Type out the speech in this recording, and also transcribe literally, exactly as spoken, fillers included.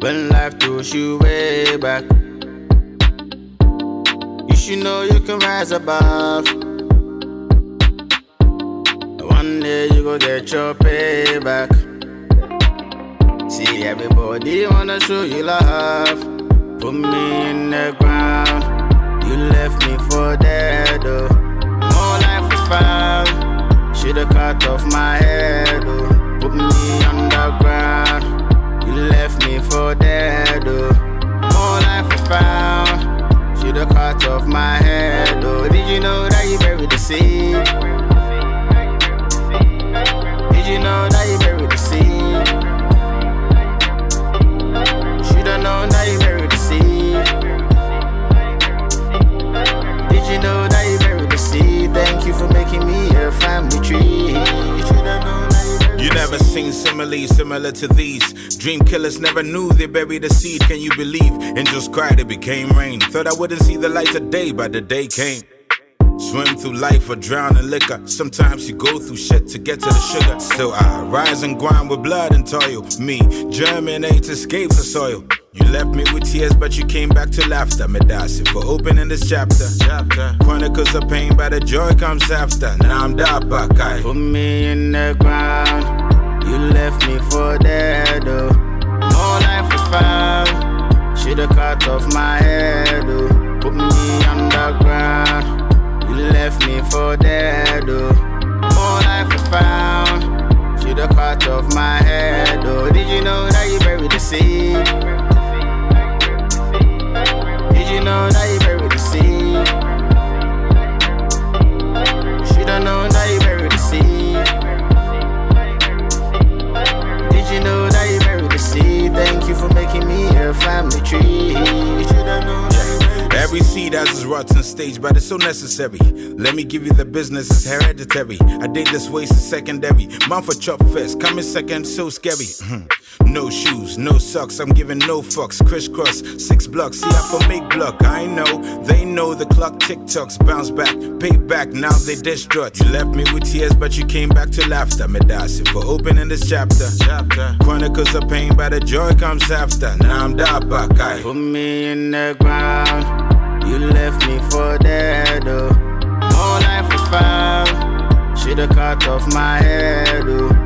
when life throws you way back. You should know you can rise above. One day you go get your payback. See, everybody wanna show you love. Put me in the ground. You left me for dead, oh. More life was found. Should've cut off my head, oh. Put me underground. You left me for dead, oh. More life was found. Should've cut off my head, oh. Did you know that you buried the seed? Did you know that you buried the seed? Should've known that you buried the seed. Did you know that you buried the seed? Thank you for making me a family tree. You should've known that you buried You the never seed. seen similes similar to these. Dream killers never knew they buried a seed. Can you believe? Angels cried, it became rain. Thought I wouldn't see the light of day, but the day came. Swim through life or drown in liquor. Sometimes you go through shit to get to the sugar. Still I rise and grind with blood and toil. Me, germinate, escape the soil. You left me with tears, but you came back to laughter. Medasi for opening this chapter. chapter. Chronicles of pain, but the joy comes after. Now I'm Dabakai. Put me in the ground. You left me for dead, oh. More life was found. Should've cut off my head, oh. Put me underground. You left me for dead, oh. More life was found. Should've cut off my head, oh. Did you know that you buried the seed? Did you know that you buried the seed? Should've known that you buried the seed. Did you know that you buried the seed? Thank you for making me a family tree. You should've known that you buried the Every seed has its rotten stage, but it's so necessary. Let me give you the business, it's hereditary. I did this waste is secondary. Mount for chop first, coming second, so scary. No shoes, no socks, I'm giving no fucks. Crisscross, six blocks, see I for make block. I know, they know the clock tick-tocks. Bounce back, pay back, now they distraught. You left me with tears, but you came back to laughter. Medasi for opening this chapter. chapter. Chronicles of pain, but the joy comes after. Now I'm Dabakai. Put me in the ground. You left me for dead, oh. More life was found. Should've cut off my head, oh.